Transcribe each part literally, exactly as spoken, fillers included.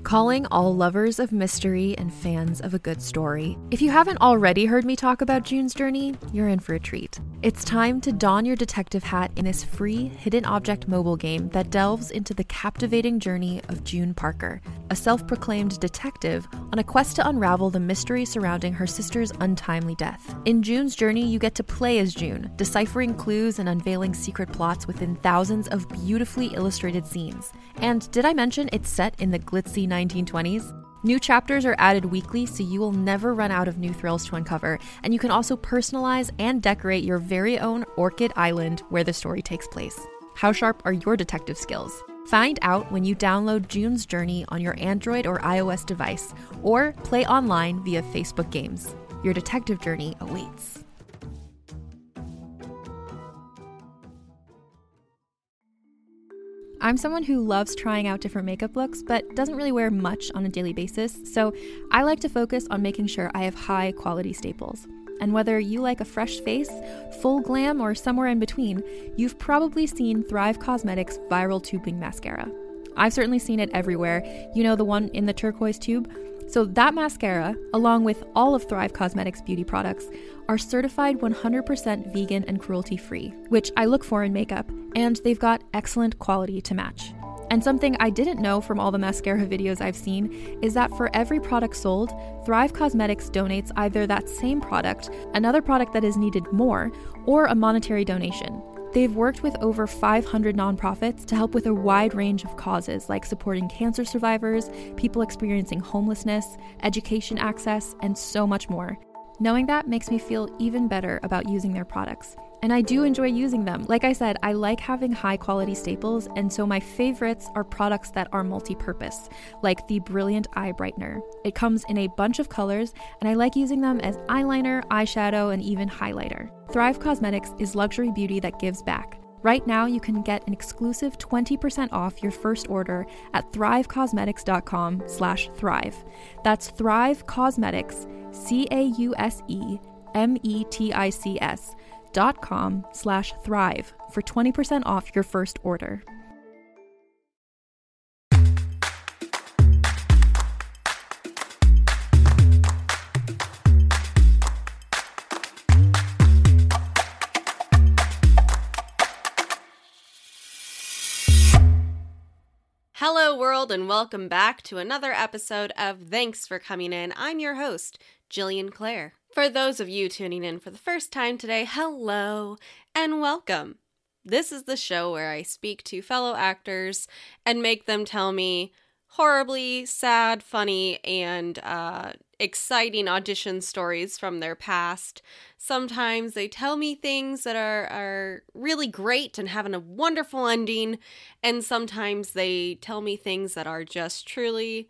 Calling all lovers of mystery and fans of a good story. If you haven't already heard me talk about June's Journey, you're in for a treat. It's time to don your detective hat in this free hidden object mobile game that delves into the captivating journey of June Parker, a self-proclaimed detective on a quest to unravel the mystery surrounding her sister's untimely death. In June's Journey, you get to play as June, deciphering clues and unveiling secret plots within thousands of beautifully illustrated scenes. And did I mention it's set in the glitzy nineteen twenties? New chapters are added weekly, so you will never run out of new thrills to uncover, and you can also personalize and decorate your very own Orchid Island where the story takes place. How sharp are your detective skills? Find out when you download June's Journey on your Android or iOS device, or play online via Facebook Games. Your detective journey awaits. I'm someone who loves trying out different makeup looks, but doesn't really wear much on a daily basis, so I like to focus on making sure I have high quality staples. And whether you like a fresh face, full glam, or somewhere in between, you've probably seen Thrive Causemetics Viral Tubing Mascara. I've certainly seen it everywhere. You know, the one in the turquoise tube? So that mascara, along with all of Thrive Causemetics beauty products, are certified one hundred percent vegan and cruelty-free, which I look for in makeup, and they've got excellent quality to match. And something I didn't know from all the mascara videos I've seen is that for every product sold, Thrive Causemetics donates either that same product, another product that is needed more, or a monetary donation. They've worked with over five hundred nonprofits to help with a wide range of causes like supporting cancer survivors, people experiencing homelessness, education access, and so much more. Knowing that makes me feel even better about using their products. And I do enjoy using them. Like I said, I like having high quality staples, and so my favorites are products that are multi-purpose, like the Brilliant Eye Brightener. It comes in a bunch of colors, and I like using them as eyeliner, eyeshadow, and even highlighter. Thrive Causemetics is luxury beauty that gives back. Right now, you can get an exclusive twenty percent off your first order at thrivecausemetics.com slash thrive. That's Thrive Causemetics, C A U S E M E T I C S dot com slash thrive for twenty percent off your first order. Hello world, and welcome back to another episode of Thanks for Coming In. I'm your host, Jillian Clare. For those of you tuning in for the first time today, hello and welcome. This is the show where I speak to fellow actors and make them tell me horribly sad, funny, and uh, exciting audition stories from their past. Sometimes they tell me things that are, are really great and having a wonderful ending, and sometimes they tell me things that are just truly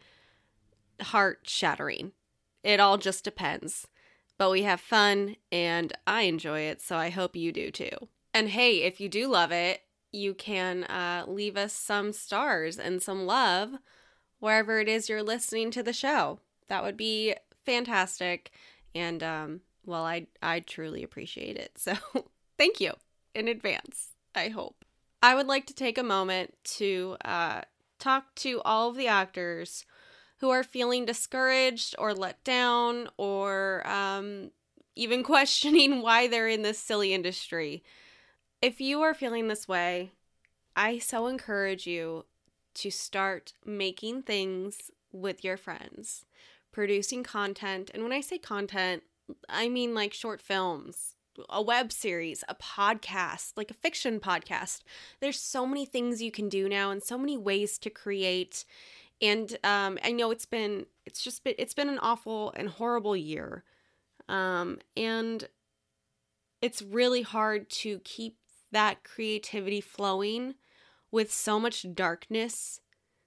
heart-shattering. It all just depends. But we have fun, and I enjoy it, so I hope you do too. And hey, if you do love it, you can uh, leave us some stars and some love wherever it is you're listening to the show. That would be fantastic, and um, well, I I truly appreciate it. So thank you in advance, I hope. I would like to take a moment to uh, talk to all of the actors who are feeling discouraged or let down or um, even questioning why they're in this silly industry. If you are feeling this way, I so encourage you to start making things with your friends, producing content. And when I say content, I mean like short films, a web series, a podcast, like a fiction podcast. There's so many things you can do now and so many ways to create. And um, I know it's been, it's just been, it's been an awful and horrible year. Um, and it's really hard to keep that creativity flowing with so much darkness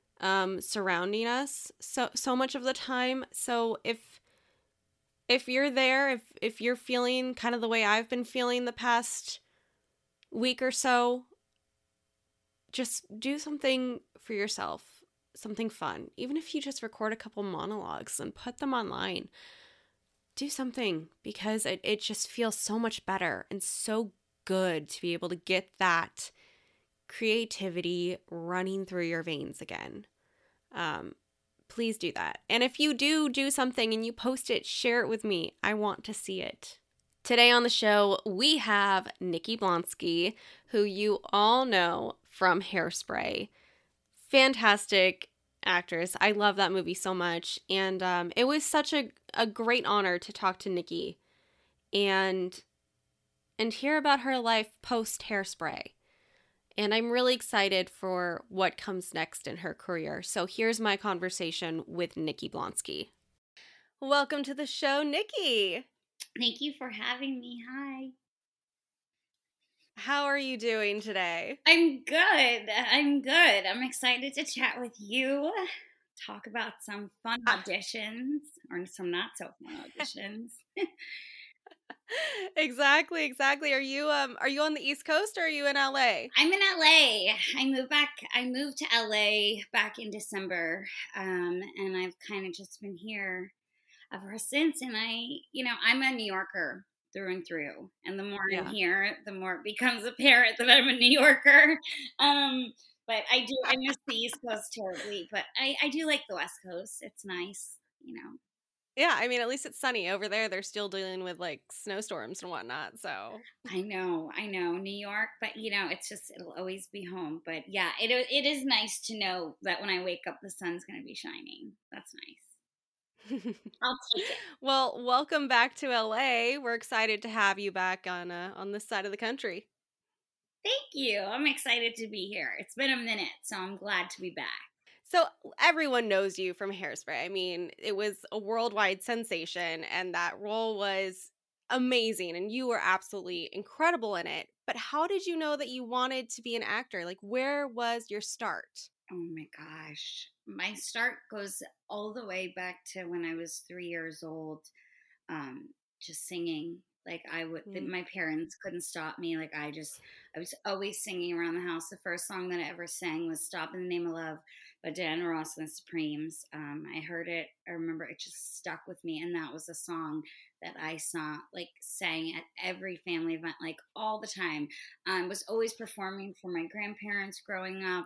um, surrounding us so, so much of the time. So if, if you're there, if, if you're feeling kind of the way I've been feeling the past week or so, just do something for yourself. Something fun. Even if you just record a couple monologues and put them online, do something, because it, it just feels so much better and so good to be able to get that creativity running through your veins again. Um, please do that. And if you do do something and you post it, share it with me. I want to see it. Today on the show, we have Nikki Blonsky, who you all know from Hairspray. Fantastic actress. I love that movie so much. And um, it was such a, a great honor to talk to Nikki and, and hear about her life post Hairspray. And I'm really excited for what comes next in her career. So here's my conversation with Nikki Blonsky. Welcome to the show, Nikki. Thank you for having me. Hi. How are you doing today? I'm good. I'm good. I'm excited to chat with you, talk about some fun auditions or some not so fun auditions. Exactly, exactly. Are you um are you on the East Coast or are you in L A? I'm in L A. I moved back. I moved to L A back in December, um, and I've kind of just been here ever since. And I, you know, I'm a New Yorker through and through. And the more Yeah. I'm here, the more it becomes apparent that I'm a New Yorker. Um, but I do. I miss the East Coast terribly, but I, I do like the West Coast. It's nice, you know. Yeah, I mean, at least it's sunny. Over there, they're still dealing with, like, snowstorms and whatnot, so. I know, I know, New York, but, you know, it's just, it'll always be home. But, yeah, it it is nice to know that when I wake up, the sun's going to be shining. That's nice. I'll take it. Well, welcome back to L A. We're excited to have you back on, uh, on this side of the country. Thank you. I'm excited to be here. It's been a minute, so I'm glad to be back. So everyone knows you from Hairspray. I mean, it was a worldwide sensation, and that role was amazing, and you were absolutely incredible in it. But how did you know that you wanted to be an actor? Like, where was your start? Oh my gosh. My start goes all the way back to when I was three years old, um, just singing. Like I would, Mm. my parents couldn't stop me. Like I just, I was always singing around the house. The first song that I ever sang was "Stop in the Name of Love" by Diana Ross and the Supremes. Um, I heard it. I remember it just stuck with me, and that was a song that I saw, like sang at every family event, like all the time. I um, was always performing for my grandparents growing up.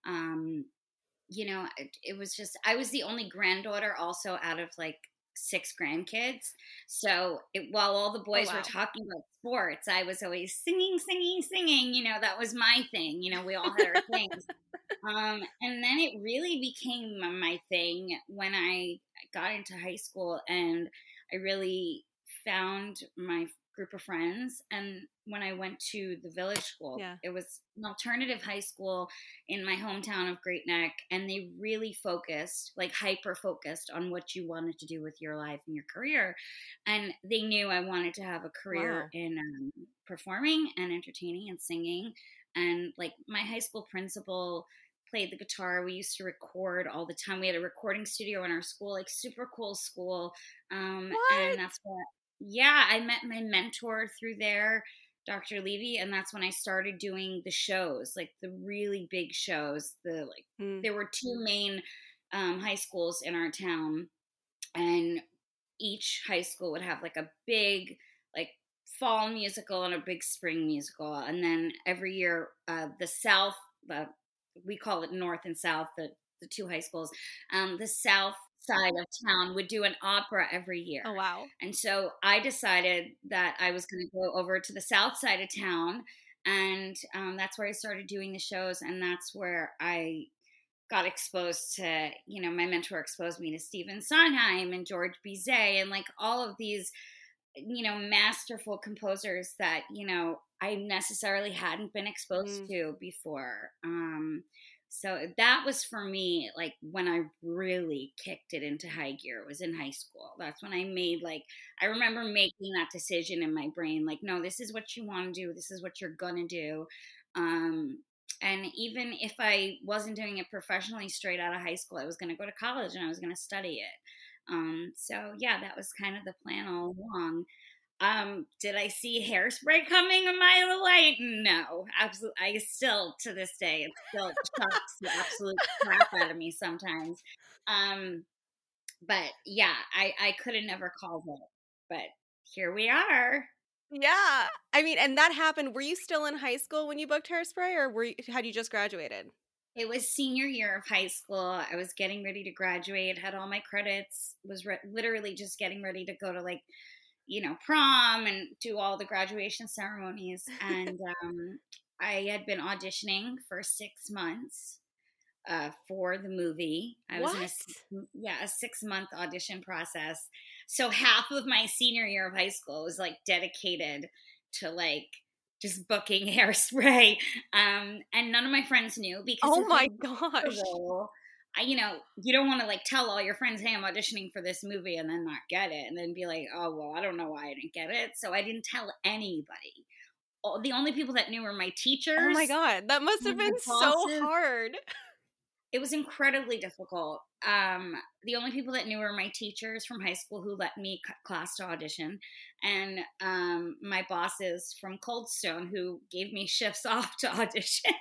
Um, you know, it, it was just, I was the only granddaughter also out of like six grandkids. So it, while all the boys Oh, wow. were talking about sports, I was always singing, singing, singing. You know, that was my thing. You know, we all had our things. Um, and then it really became my thing when I got into high school, and I really found my group of friends. And when I went to the village school, Yeah. it was an alternative high school in my hometown of Great Neck, and they really focused, like hyper focused on what you wanted to do with your life and your career. And they knew I wanted to have a career Wow. in um, performing and entertaining and singing. And like my high school principal played the guitar. We used to record all the time. We had a recording studio in our school, like super cool school. Um, What? and that's where, yeah, I met my mentor through there, Doctor Levy, and that's when I started doing the shows, like the really big shows. The like, Mm. there were two main um, high schools in our town, and each high school would have like a big, like fall musical and a big spring musical, and then every year, uh, the South, uh, we call it North and South, the the two high schools, um, the South side of town would do an opera every year. Oh, wow. And so I decided that I was going to go over to the south side of town, and um, that's where I started doing the shows, and that's where I got exposed to, you know, my mentor exposed me to Stephen Sondheim and George Bizet and like all of these, you know, masterful composers that, you know, I necessarily hadn't been exposed Mm. to before. Um, so that was for me, like when I really kicked it into high gear, was in high school. That's when I made like, I remember making that decision in my brain, like, no, this is what you want to do. This is what you're going to do. Um, and even if I wasn't doing it professionally straight out of high school, I was going to go to college and I was going to study it. Um, so yeah, that was kind of the plan all along. Um, did I see Hairspray coming a mile away? No, absolutely. I still, to this day, it still shocks the absolute crap out of me sometimes. Um, but yeah, I, I could have never called it, but here we are. Yeah. I mean, and that happened. Were you still in high school when you booked Hairspray, or were you, had you just graduated? It was senior year of high school. I was getting ready to graduate, had all my credits, was re- literally just getting ready to go to like, you know, prom and do all the graduation ceremonies. And um, I had been auditioning for six months uh, for the movie. I was in a What? six- yeah a six month audition process. So half of my senior year of high school was like dedicated to like just booking Hairspray, um, and none of my friends knew because Oh if my you book the gosh. role, I, you know, you don't want to like tell all your friends, "Hey, I'm auditioning for this movie," and then not get it, and then be like, "Oh well, I don't know why I didn't get it." So I didn't tell anybody. All- The only people that knew were my Oh my teachers God. That must have and my been so bosses. hard. It was incredibly difficult. Um, the only people that knew were my teachers from high school who let me cut class to audition, and um, my bosses from Cold Stone who gave me shifts off to audition.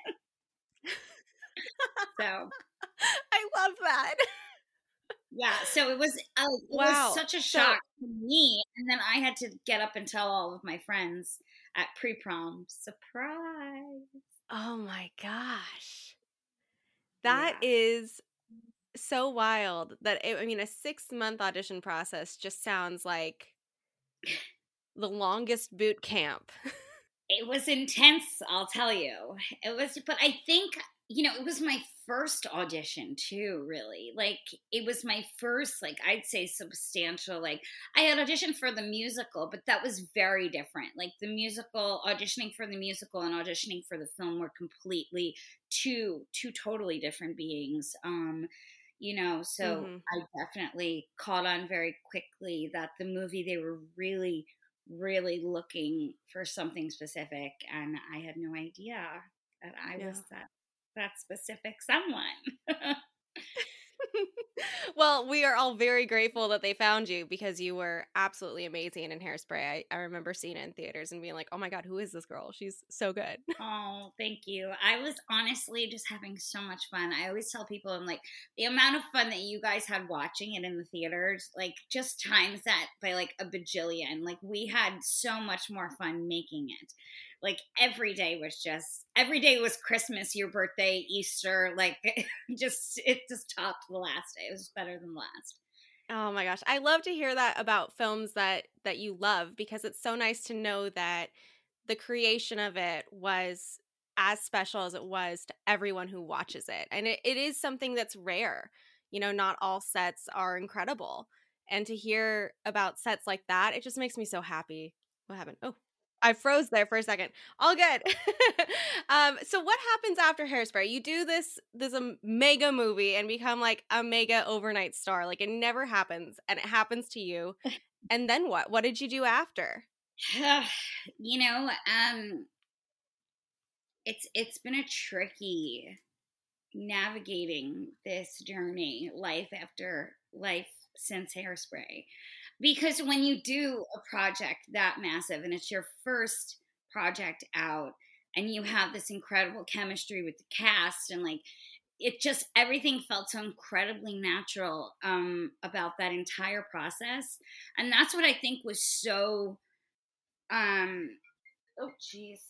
So I love that. yeah, so it was uh, it was Wow. such a So, shock to me, and then I had to get up and tell all of my friends at pre prom. Surprise! oh my gosh. That Yeah. is so wild that it, I mean, a six month audition process just sounds like the longest boot camp. It was intense, I'll tell you. It was, but I think, you know, it was my first audition too, really. Like, it was my first, like, I'd say substantial, like, I had auditioned for the musical, but that was very different. Like, the musical, auditioning for the musical and auditioning for the film were completely two, two totally different beings. Um, you know, so hmm I definitely caught on very quickly that the movie, they were really really looking for something specific, and I had no idea that I Yeah. was that that specific someone. Well, we are all very grateful that they found you because you were absolutely amazing in Hairspray. I, I remember seeing it in theaters and being like, oh my God, who is this girl? She's so good. Oh, thank you. I was honestly just having so much fun. I always tell people, I'm like, the amount of fun that you guys had watching it in the theaters, like, just times that by like a bajillion. Like, we had so much more fun making it. Like, every day was just, every day was Christmas, your birthday, Easter. Like, just, it just topped the last day. It was better than last. Oh my gosh. I love to hear that about films that that you love because it's so nice to know that the creation of it was as special as it was to everyone who watches it. And it, it is something that's rare. You know, not all sets are incredible. And to hear about sets like that, it just makes me so happy. What happened? Oh, I froze there for a second. All good. um, so what happens after Hairspray? You do this this um, mega movie and become like a mega overnight star. Like it never happens, and it happens to you. And then what? What did you do after? You know, um, it's it's been a tricky navigating this journey, life after life since Hairspray. Because when you do a project that massive and it's your first project out and you have this incredible chemistry with the cast and like it just everything felt so incredibly natural um, about that entire process. And that's what I think was so um oh jeez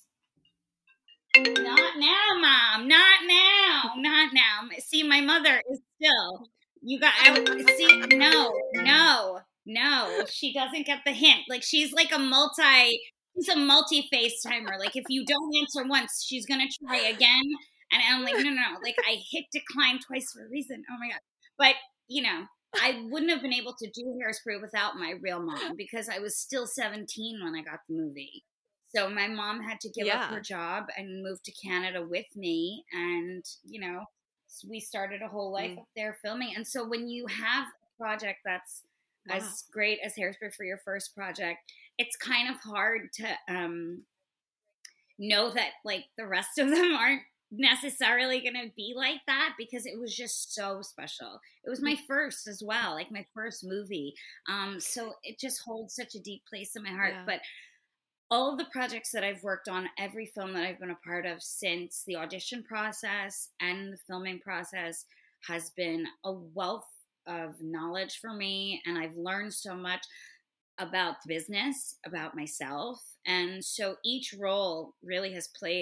not now, Mom. Not now. Not now. See, my mother is still. You got. I see. No, no, no. She doesn't get the hint. Like she's like a multi. She's a multi FaceTimer. Like if you don't answer once, she's gonna try again. And I'm like, no, no, no. Like I hit decline twice for a reason. Oh my god. But you know, I wouldn't have been able to do Hairspray without my real mom because I was still seventeen when I got the movie. So my mom had to give up her Yeah. job and move to Canada with me. And, you know, we started a whole life Mm. up there filming. And so when you have a project that's Wow. as great as Hairspray for your first project, it's kind of hard to um, know that like the rest of them aren't necessarily going to be like that because it was just so special. It was my first as well, like my first movie. Um, so it just holds such a deep place in my heart. Yeah. But all of the projects that I've worked on, every film that I've been a part of since the audition process and the filming process has been a wealth of knowledge for me. And I've learned so much about the business, about myself. And so each role really has played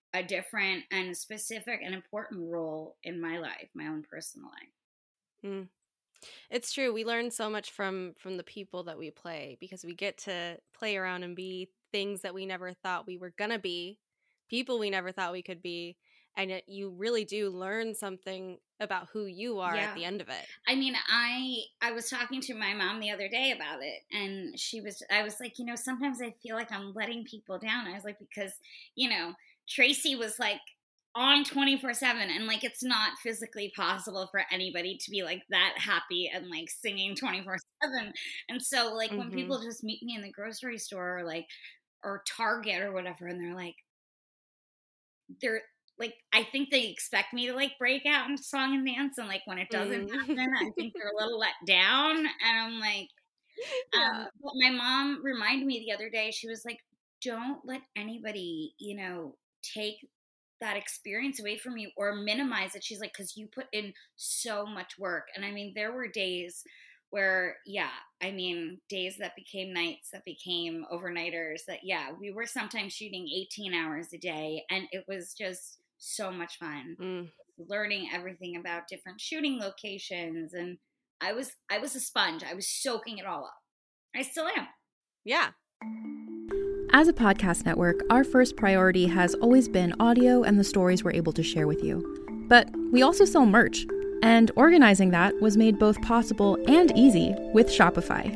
a different and specific and important role in my life, my own personal life. Mm. It's true. We learn so much from from the people that we play because we get to play around and be things that we never thought we were gonna be, people we never thought we could be, and it, you really do learn something about who you are Yeah. at the end of it. I mean, I I was talking to my mom the other day about it, and she was I was like, you know, sometimes I feel like I'm letting people down. I was like, because, you know, Tracy was like on twenty-four seven, and like it's not physically possible for anybody to be like that happy and like singing twenty-four seven. And so like when Mhm. people just meet me in the grocery store or like or Target or whatever, and they're like they're like I think they expect me to like break out in song and dance, and like when it doesn't Mm. happen, I think they're a little let down. And I'm like, Yeah. um, but my mom reminded me the other day, she was like, don't let anybody, you know, take that experience away from you or minimize it. She's like, because you put in so much work. And I mean, there were days where, yeah, I mean, days that became nights, that became overnighters, that, yeah, we were sometimes shooting eighteen hours a day. And it was just so much fun Mm. learning everything about different shooting locations. And I was, I was a sponge. I was soaking it all up. I still am. Yeah. As a podcast network, our first priority has always been audio and the stories we're able to share with you. But we also sell merch, and organizing that was made both possible and easy with Shopify.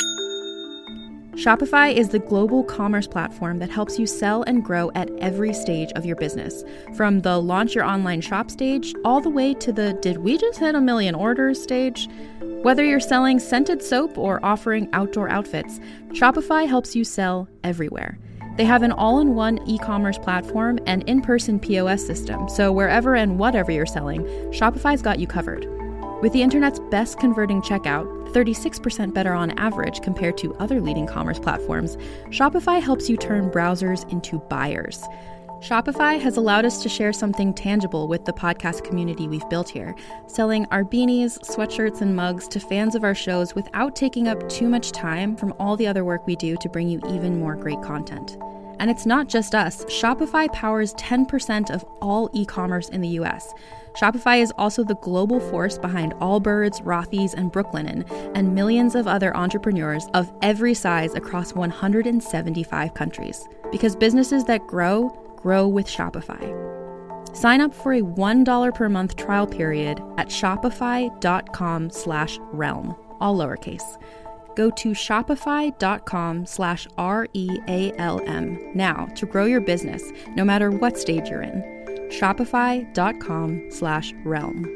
Shopify is the global commerce platform that helps you sell and grow at every stage of your business, from the launch your online shop stage all the way to the did we just hit a million orders stage. Whether you're selling scented soap or offering outdoor outfits, Shopify helps you sell everywhere. They have an all-in-one e-commerce platform and in-person P O S system, so wherever and whatever you're selling, Shopify's got you covered. With the internet's best converting checkout, thirty-six percent better on average compared to other leading commerce platforms, Shopify helps you turn browsers into buyers. Shopify has allowed us to share something tangible with the podcast community we've built here, selling our beanies, sweatshirts, and mugs to fans of our shows without taking up too much time from all the other work we do to bring you even more great content. And it's not just us. Shopify powers ten percent of all e-commerce in the U S. Shopify is also the global force behind Allbirds, Rothy's, and Brooklinen, and millions of other entrepreneurs of every size across one hundred seventy-five countries. Because businesses that grow, grow with Shopify. Sign up for a one dollar per month trial period at shopify.com slash realm, all lowercase. Go to shopify.com slash R-E-A-L-M now to grow your business, no matter what stage you're in. Shopify.com slash realm.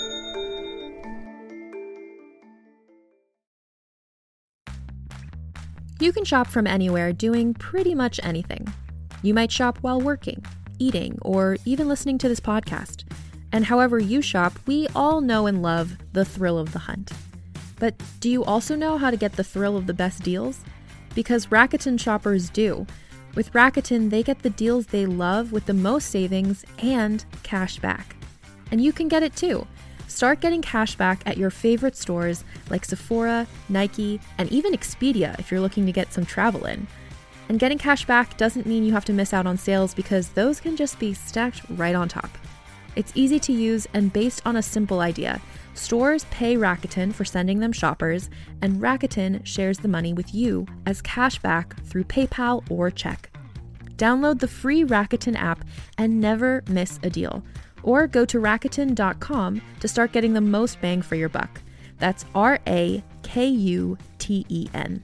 You can shop from anywhere doing pretty much anything. You might shop while working, eating, or even listening to this podcast. And however you shop, we all know and love the thrill of the hunt. But do you also know how to get the thrill of the best deals? Because Rakuten shoppers do. With Rakuten, they get the deals they love with the most savings and cash back. And you can get it too. Start getting cash back at your favorite stores like Sephora, Nike, and even Expedia if you're looking to get some travel in. And getting cash back doesn't mean you have to miss out on sales because those can just be stacked right on top. It's easy to use and based on a simple idea. Stores pay Rakuten for sending them shoppers, and Rakuten shares the money with you as cash back through PayPal or check. Download the free Rakuten app and never miss a deal. Or go to Rakuten dot com to start getting the most bang for your buck. That's R A K U T E N.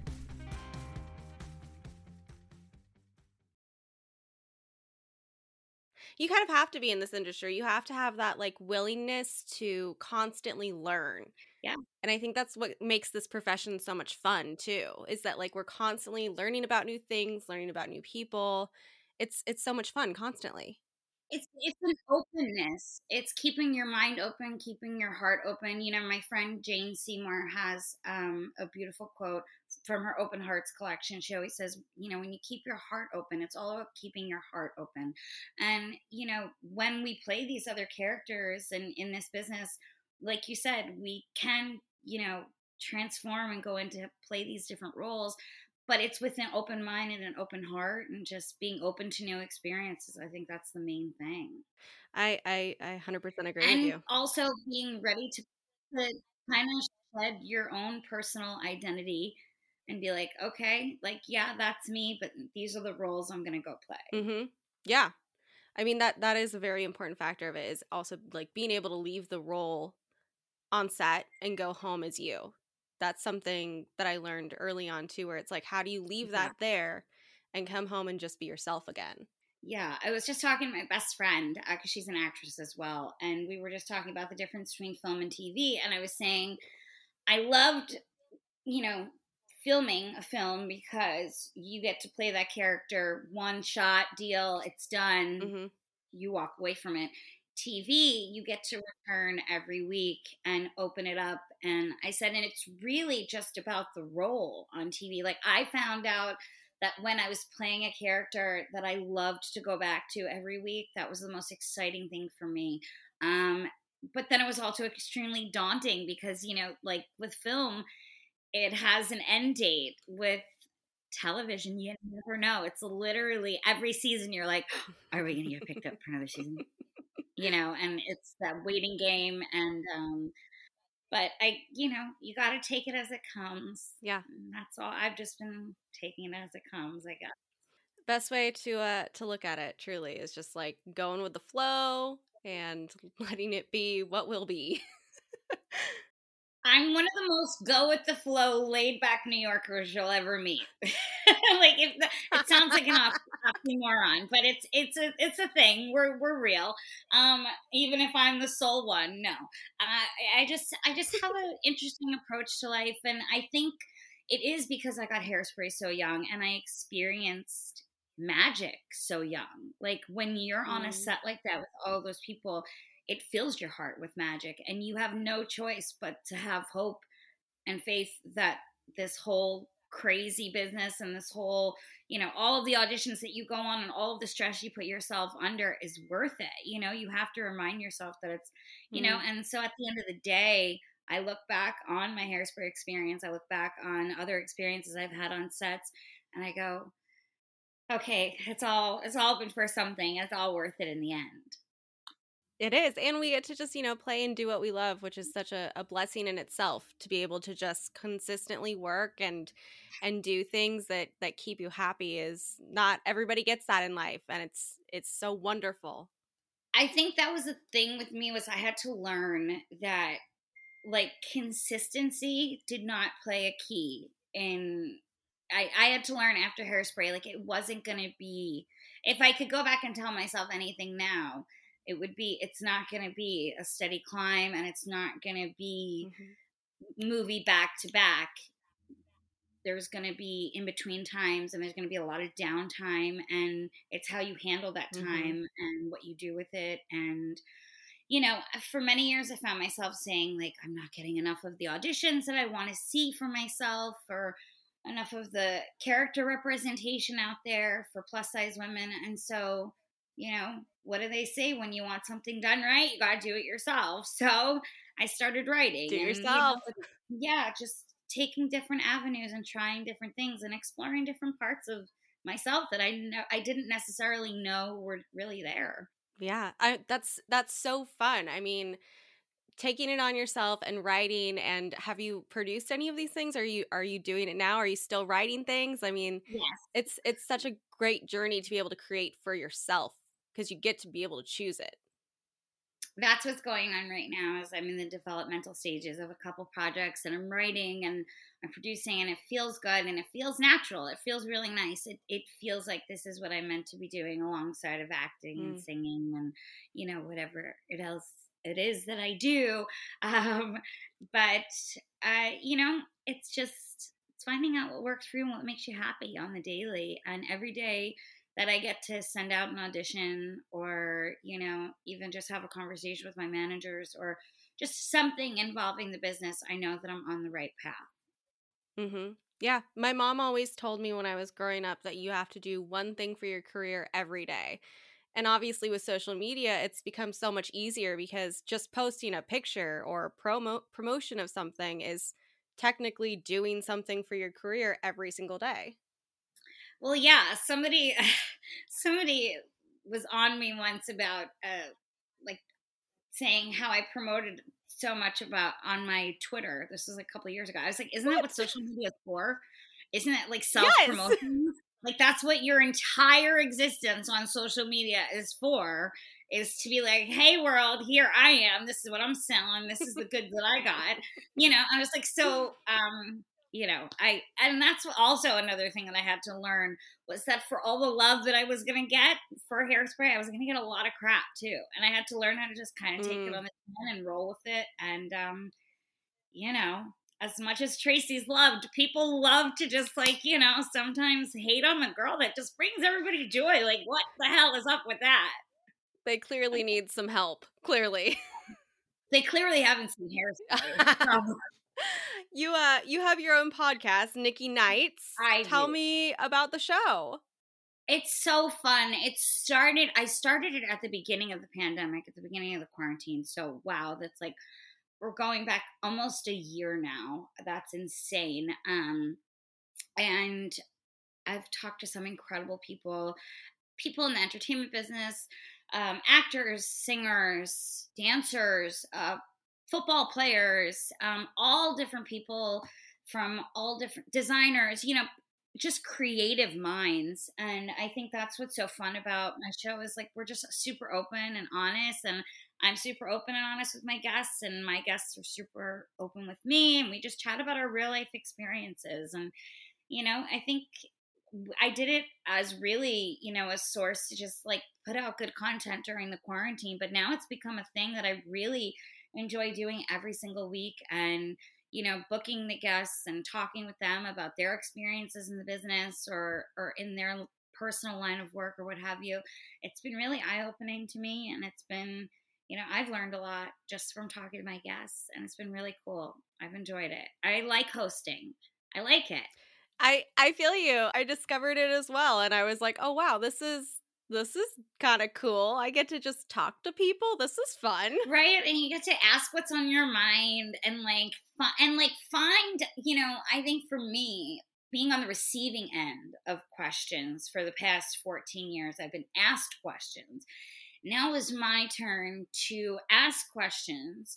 You kind of have to be in this industry. You have to have that like willingness to constantly learn. Yeah. And I think that's what makes this profession so much fun too, is that like we're constantly learning about new things, learning about new people. It's it's so much fun constantly. It's it's an openness. It's keeping your mind open, keeping your heart open. You know, my friend Jane Seymour has um, a beautiful quote from her Open Hearts collection. She always says, you know, when you keep your heart open, it's all about keeping your heart open. And, you know, when we play these other characters and in this business, like you said, we can, you know, transform and go into play these different roles. but it's with an open mind and an open heart and just being open to new experiences. I think that's the main thing. I I, I one hundred percent agree with And you. also being ready to, to kind of shed your own personal identity and be like, okay, like, yeah, that's me, but these are the roles I'm going to go play. Mm-hmm. Yeah. I mean, that that is a very important factor of it, is also like being able to leave the role on set and go home as you. That's something that I learned early on too, where it's like, how do you leave Yeah. that there and come home and just be yourself again? Yeah, I was just talking to my best friend because uh, she's an actress as well, and we were just talking about the difference between film and T V. And I was saying I loved, you know, filming a film because you get to play that character, one shot deal, it's done, Mm-hmm. you walk away from it. T V, you get to return every week and open it up. And I said, and it's really just about the role on T V. Like, I found out that when I was playing a character that I loved to go back to every week, that was the most exciting thing for me. Um, but then it was also extremely daunting because, you know, like with film, it has an end date. With television, you never know. It's literally every season you're like, are we going to get picked up for another season? You know, and it's that waiting game. And, um, but I, you know, you got to take it as it comes. Yeah. And that's all. I've just been taking it as it comes, I guess. Best way to uh to look at it truly is just like going with the flow and letting it be what will be. I'm one of the most go with the flow, laid back New Yorkers you'll ever meet. Like, if the, it sounds like an oxymoron, but it's it's a it's a thing. We're we're real. Um, even if I'm the sole one, no. Uh, I just I just have an interesting approach to life, and I think it is because I got Hairspray so young, and I experienced magic so young. Like, when you're on a Mm. set like that with all those people, it fills your heart with magic, and you have no choice but to have hope and faith that this whole crazy business and this whole, you know, all of the auditions that you go on and all of the stress you put yourself under is worth it. You know, you have to remind yourself that it's, you know, Mm. and so at the end of the day, I look back on my Hairspray experience, I look back on other experiences I've had on sets, and I go, okay, it's all it's all been for something. It's all worth it in the end. It is. And we get to just, you know, play and do what we love, which is such a, a blessing in itself, to be able to just consistently work and and do things that that keep you happy. Is not everybody gets that in life, and it's it's so wonderful. I think that was the thing with me, was I had to learn that, like, consistency did not play a key in I, I had to learn after Hairspray, like, it wasn't going to be, if I could go back and tell myself anything now, it would be, it's not going to be a steady climb, and it's not going to be Mm-hmm. movie back to back. There's going to be in between times, and there's going to be a lot of downtime, and it's how you handle that time Mm-hmm. and what you do with it. And, you know, for many years I found myself saying, like, I'm not getting enough of the auditions that I want to see for myself, or enough of the character representation out there for plus size women. And so, you know, what do they say? When you want something done right, you got to do it yourself. So I started writing. Do it And, yourself. you know, yeah, just taking different avenues and trying different things and exploring different parts of myself that I know I didn't necessarily know were really there. Yeah, I that's that's so fun. I mean, taking it on yourself and writing. And have you produced any of these things? Are you are you doing it now? Are you still writing things? I mean, Yes. it's it's such a great journey to be able to create for yourself, because you get to be able to choose it. That's what's going on right now, is I'm in the developmental stages of a couple projects, and I'm writing and I'm producing, and it feels good and it feels natural. It feels really nice. It it feels like this is what I'm meant to be doing alongside of acting and Mm. singing and, you know, whatever it else it is that I do. Um, but uh, you know, it's just it's finding out what works for you and what makes you happy on the daily. And every day that I get to send out an audition, or, you know, even just have a conversation with my managers, or just something involving the business, I know that I'm on the right path. Mm-hmm. Yeah, my mom always told me when I was growing up that you have to do one thing for your career every day. And obviously with social media, it's become so much easier, because just posting a picture or promo promotion of something is technically doing something for your career every single day. Well, yeah, somebody somebody was on me once about uh like saying how I promoted so much about on my Twitter. This was like a couple of years ago. I was like, isn't that what social media is for? Isn't it like Yes. self-promotion? Like that's what your entire existence on social media is for, is to be like, hey world, here I am. This is what I'm selling. This is the goods that I got. You know, I was like, so um, you know, I and that's also another thing that I had to learn was that for all the love that I was gonna get for Hairspray, I was gonna get a lot of crap too. And I had to learn how to just kind of take Mm. it on the chin and roll with it. And um, you know, as much as Tracy's loved, people love to just like, you know, sometimes hate on the girl that just brings everybody joy. Like, what the hell is up with that? They clearly need some help. Clearly. They clearly haven't seen Hairspray. you uh you have your own podcast, Nikki Nights. I Tell do. me about the show. It's so fun. It started, I started it at the beginning of the pandemic, at the beginning of the quarantine. So, wow, that's like, we're going back almost a year now. That's insane. Um, and I've talked to some incredible people, people in the entertainment business, um, actors, singers, dancers, uh, football players, um, all different people from all different designers, you know, just creative minds. And I think that's what's so fun about my show is like, we're just super open and honest, and I'm super open and honest with my guests, and my guests are super open with me, and we just chat about our real life experiences. And, you know, I think I did it as really, you know, a source to just like put out good content during the quarantine, but now it's become a thing that I really enjoy doing every single week. And you know, booking the guests and talking with them about their experiences in the business or or in their personal line of work or what have you. It's been really eye-opening to me, and it's been, you know, I've learned a lot just from talking to my guests, and it's been really cool. I've enjoyed it. I like hosting. I like it. I I feel you. I discovered it as well, and I was like, "Oh wow, this is this is kind of cool. I get to just talk to people. This is fun." Right? And you get to ask what's on your mind and like and like find, you know, I think for me, being on the receiving end of questions for the past fourteen years, I've been asked questions. Now is my turn to ask questions.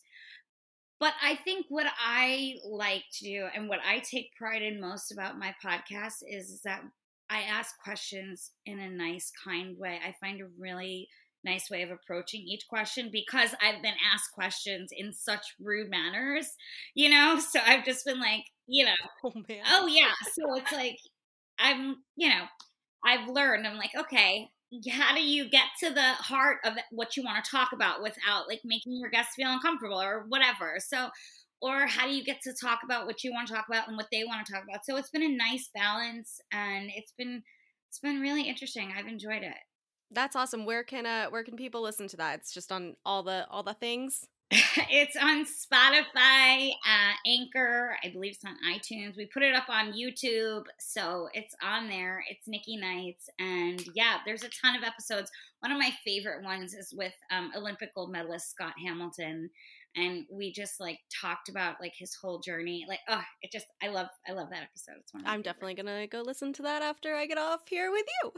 But I think what I like to do and what I take pride in most about my podcast is that I ask questions in a nice, kind way. I find a really nice way of approaching each question because I've been asked questions in such rude manners, you know? So I've just been like, you know, Oh man. oh yeah. So it's like, I'm, you know, I've learned, I'm like, okay, how do you get to the heart of what you want to talk about without like making your guests feel uncomfortable or whatever? So, or how do you get to talk about what you want to talk about and what they want to talk about? So it's been a nice balance, and it's been it's been really interesting. I've enjoyed it. That's awesome. Where can uh where can people listen to that? It's just on all the all the things. It's on Spotify, uh, Anchor. I believe it's on iTunes. We put it up on YouTube, so it's on there. It's Nikki Nights, and yeah, there's a ton of episodes. One of my favorite ones is with um, Olympic gold medalist Scott Hamilton, and we just like talked about like his whole journey. Like, oh, it just I love I love that episode. It's one of my I'm favorites. definitely gonna go listen to that after I get off here with you.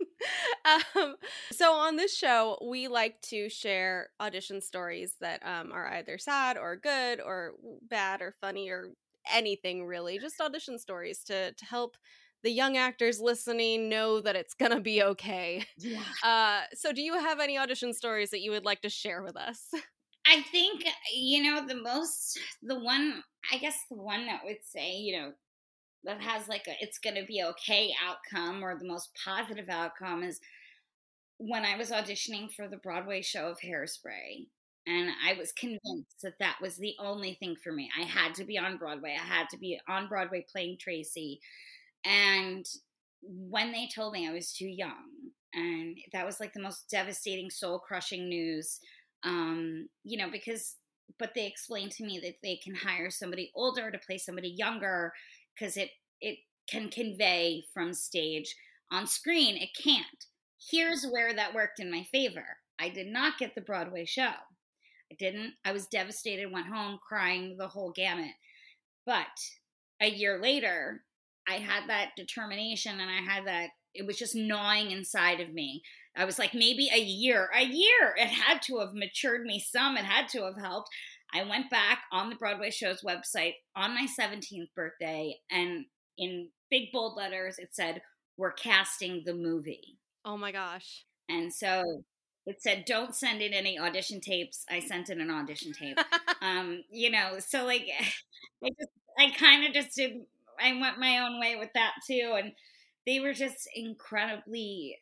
um, so on this show, we like to share audition stories that um, are either sad or good or bad or funny or anything really. Just audition stories to to help the young actors listening know that it's gonna be okay. Yeah. Uh, so do you have any audition stories that you would like to share with us? I think, you know, the most, the one, I guess the one that would say, you know, that has like a it's going to be okay outcome or the most positive outcome is when I was auditioning for the Broadway show of Hairspray. And I was convinced that that was the only thing for me. I had to be on Broadway. I had to be on Broadway playing Tracy. And when they told me I was too young, and that was like the most devastating, soul-crushing news, um, you know, because, but they explained to me that they can hire somebody older to play somebody younger because it, it can convey from stage. On screen, it can't. Here's where that worked in my favor. I did not get the Broadway show. I didn't. I was devastated, went home crying the whole gamut. But a year later, I had that determination and I had that, it was just gnawing inside of me. I was like, maybe a year, a year. It had to have matured me some. It had to have helped. I went back on the Broadway Show's website on my seventeenth birthday, and in big bold letters, it said, "We're casting the movie." Oh my gosh. And so it said, don't send in any audition tapes. I sent in an audition tape. um, you know, so like, I just, I kind of just did, I went my own way with that too. And they were just incredibly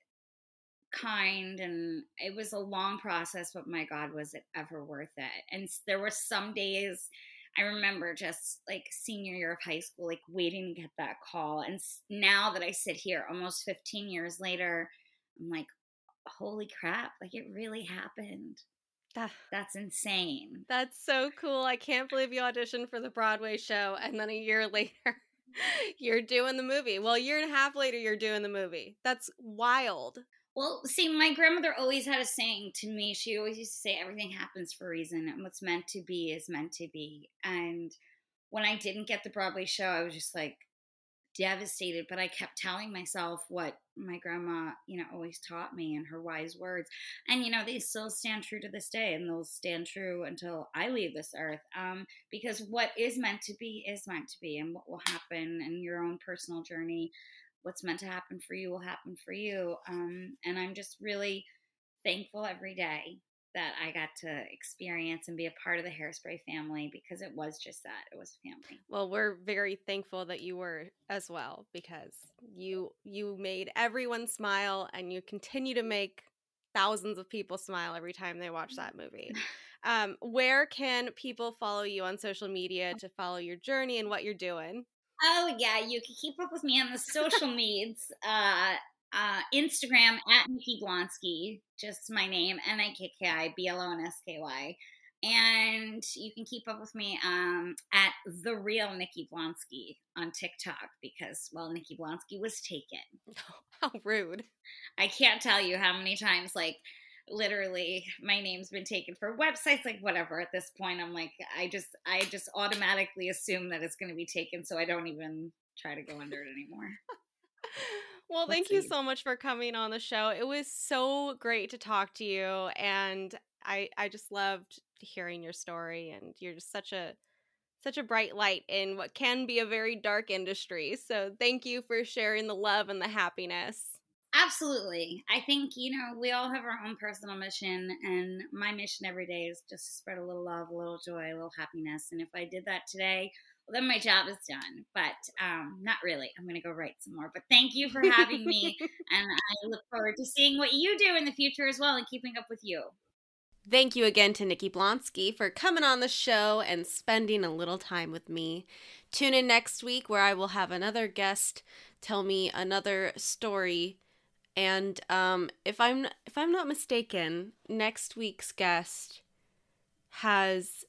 kind, and it was a long process, but my God, was it ever worth it? And there were some days I remember just like senior year of high school, like waiting to get that call. And now that I sit here almost fifteen years later, I'm like, holy crap, like it really happened. That, That's insane. That's so cool. I can't believe you auditioned for the Broadway show, and then a year later you're doing the movie. Well, a year and a half later you're doing the movie. That's wild. Well, see, my grandmother always had a saying to me. She always used to say, everything happens for a reason, and what's meant to be is meant to be. And when I didn't get the Broadway show, I was just like devastated, but I kept telling myself what my grandma, you know, always taught me, and her wise words. And, you know, they still stand true to this day, and they'll stand true until I leave this earth. Um, because what is meant to be is meant to be, and what will happen in your own personal journey, what's meant to happen for you will happen for you. Um, and I'm just really thankful every day that I got to experience and be a part of the Hairspray family, because it was just that. It was a family. Well, we're very thankful that you were as well, because you you made everyone smile, and you continue to make thousands of people smile every time they watch that movie. Um, where can people follow you on social media to follow your journey and what you're doing? Oh, yeah. You can keep up with me on the social medias. Uh, uh, Instagram at Nikki Blonsky, just my name, N I K K I B L O N S K Y. And you can keep up with me um, at The Real Nikki Blonsky on TikTok, because, well, Nikki Blonsky was taken. How rude. I can't tell you how many times, like, literally my name's been taken for websites, like whatever. At this point, I'm like, I just, I just automatically assume that it's going to be taken, so I don't even try to go under it anymore. Well, Let's thank see. you so much for coming on the show. It was so great to talk to you, and I, I just loved hearing your story, and you're just such a, such a bright light in what can be a very dark industry. So thank you for sharing the love and the happiness. Absolutely. I think, you know, we all have our own personal mission, and my mission every day is just to spread a little love, a little joy, a little happiness. And if I did that today, well, then my job is done. But um, not really. I'm going to go write some more. But thank you for having me, and I look forward to seeing what you do in the future as well, and keeping up with you. Thank you again to Nikki Blonsky for coming on the show and spending a little time with me. Tune in next week, where I will have another guest tell me another story. And um, if I'm if I'm not mistaken, next week's guest has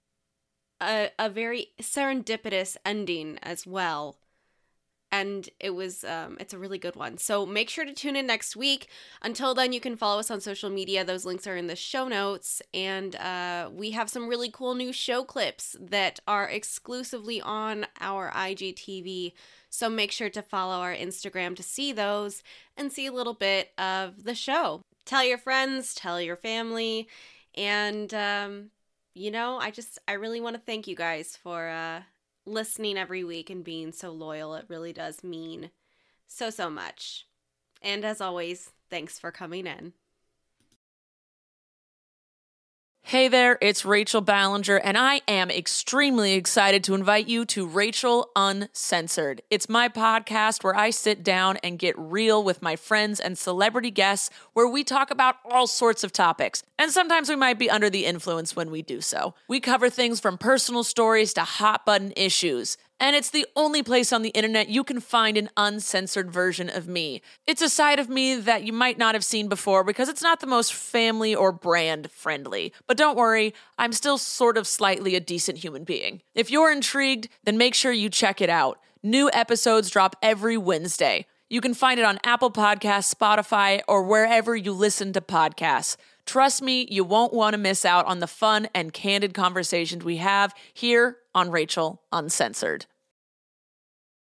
a a very serendipitous ending as well, and it was um, it's a really good one. So make sure to tune in next week. Until then, you can follow us on social media. Those links are in the show notes, and uh, we have some really cool new show clips that are exclusively on our I G T V. So make sure to follow our Instagram to see those and see a little bit of the show. Tell your friends, tell your family, and, um, you know, I just, I really want to thank you guys for uh, listening every week and being so loyal. It really does mean so, so much. And as always, thanks for coming in. Hey there, it's Rachel Ballinger, and I am extremely excited to invite you to Rachel Uncensored. It's my podcast where I sit down and get real with my friends and celebrity guests, where we talk about all sorts of topics. And sometimes we might be under the influence when we do so. We cover things from personal stories to hot button issues. And it's the only place on the internet you can find an uncensored version of me. It's a side of me that you might not have seen before, because it's not the most family or brand friendly. But don't worry, I'm still sort of slightly a decent human being. If you're intrigued, then make sure you check it out. New episodes drop every Wednesday. You can find it on Apple Podcasts, Spotify, or wherever you listen to podcasts. Trust me, you won't want to miss out on the fun and candid conversations we have here on Rachel Uncensored.